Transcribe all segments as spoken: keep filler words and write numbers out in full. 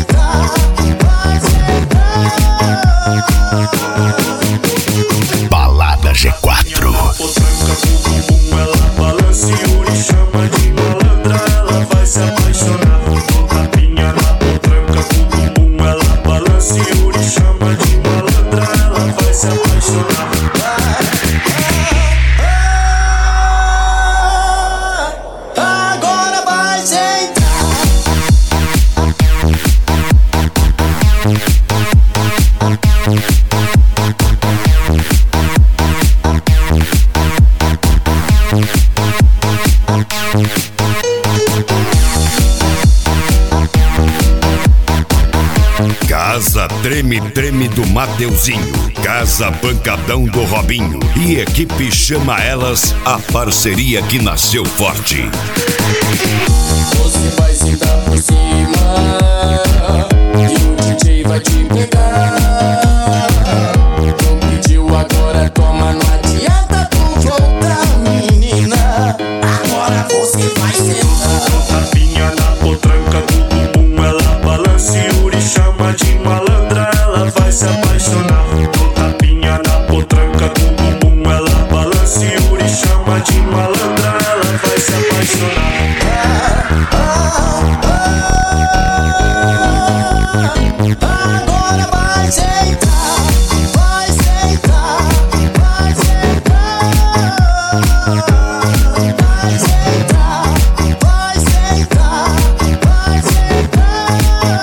sentar, vai sentar. Balada G quatro. Potranca com bumbum, ela balança e Yuri chama de malandra, ela vai se apaixonar. Tapinha na potranca com bumbum, ela balança e Yuri chama de malandra, ela vai se apaixonar. Agora vai sentar. Casa Treme Treme do Mateuzinho, Casa Pancadão do Robinho e equipe Chama Elas, a parceria que nasceu forte. Você vai sentar por cima e o D J vai te pegar. Não pediu, agora toma, não adianta tu voltar, menina. Agora você vai sentar. Tapinha na potranca com bumbum, ela balança e Yuri chama de malandra, ela vai se apaixonar. Tapinha na potranca com bumbum, ela balança e Yuri chama de malandra, ela vai se apaixonar. Agora vai sentar, vai sentar, vai sentar. Vai sentar, vai sentar, vai sentar.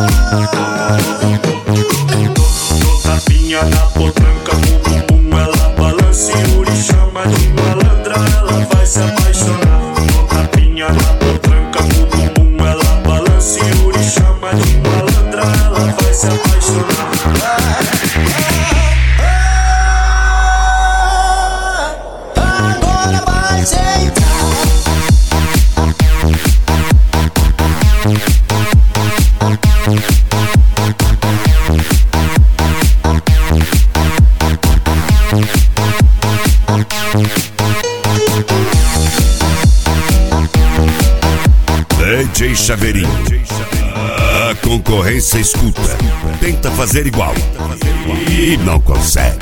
Tapinha na potranca com bumbum, ela balança e Yuri chama de malandra, ela vai se apaixonar. Tapinha na potranca com bumbum, ela balança e Yuri chama de malandra, ela vai se apaixonar. Agora vai sentar. D J Chaveirinho, a concorrência escuta, tenta fazer igual e não consegue.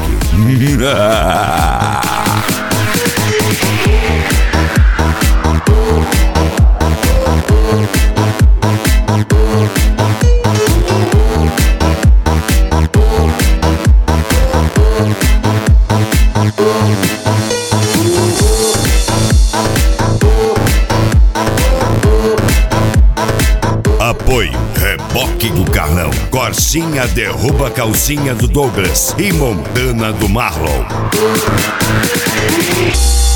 Apoio Reboque do Carlão, Corsinha derruba a calcinha do Douglas e Montana do Marlon.